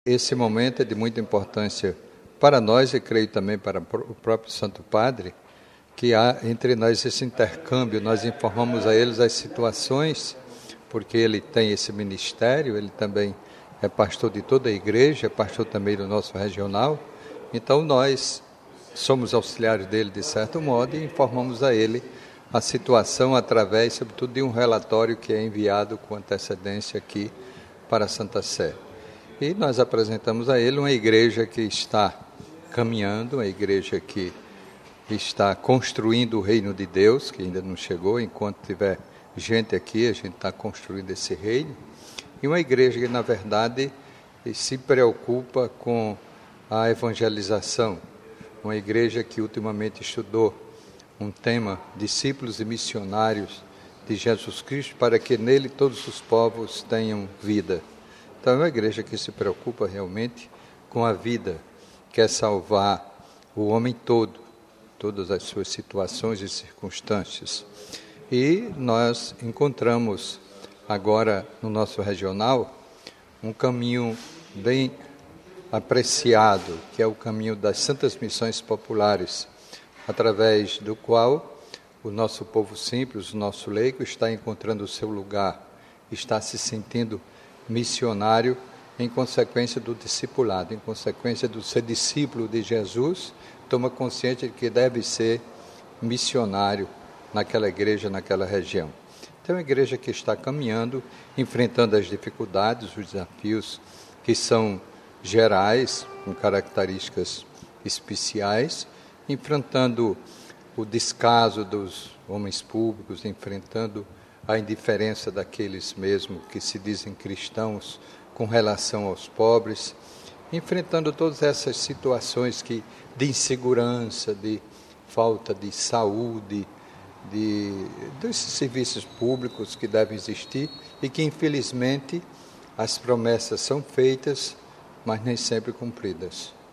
Esse momento é de muita importância para nós e creio também para o próprio Santo Padre, que há entre nós esse intercâmbio, nós informamos a eles as situações, porque ele tem esse ministério, ele também é pastor de toda a igreja, é pastor também do nosso regional, então nós somos auxiliares dele de certo modo e informamos a ele a situação através, sobretudo, de um relatório que é enviado com antecedência aqui para a Santa Sé. E nós apresentamos a ele uma igreja que está caminhando, uma igreja que está construindo o reino de Deus, que ainda não chegou. Enquanto tiver gente aqui, a gente está construindo esse reino. E uma igreja que, na verdade, se preocupa com a evangelização. Uma igreja que ultimamente estudou um tema, discípulos e missionários de Jesus Cristo, para que nele todos os povos tenham vida. Então é uma igreja que se preocupa realmente com a vida, quer salvar o homem todo, todas as suas situações e circunstâncias. E nós encontramos agora no nosso regional um caminho bem apreciado, que é o caminho das Santas Missões Populares, através do qual o nosso povo simples, o nosso leigo, está encontrando o seu lugar, está se sentindo missionário em consequência do discipulado, em consequência do ser discípulo de Jesus, toma consciência de que deve ser missionário naquela igreja, naquela região. Então, é uma igreja que está caminhando, enfrentando as dificuldades, os desafios que são gerais, com características especiais, enfrentando o descaso dos homens públicos, enfrentando a indiferença daqueles mesmo que se dizem cristãos com relação aos pobres, enfrentando todas essas situações de insegurança, de falta de saúde, desses serviços públicos que devem existir e que, infelizmente, as promessas são feitas, mas nem sempre cumpridas.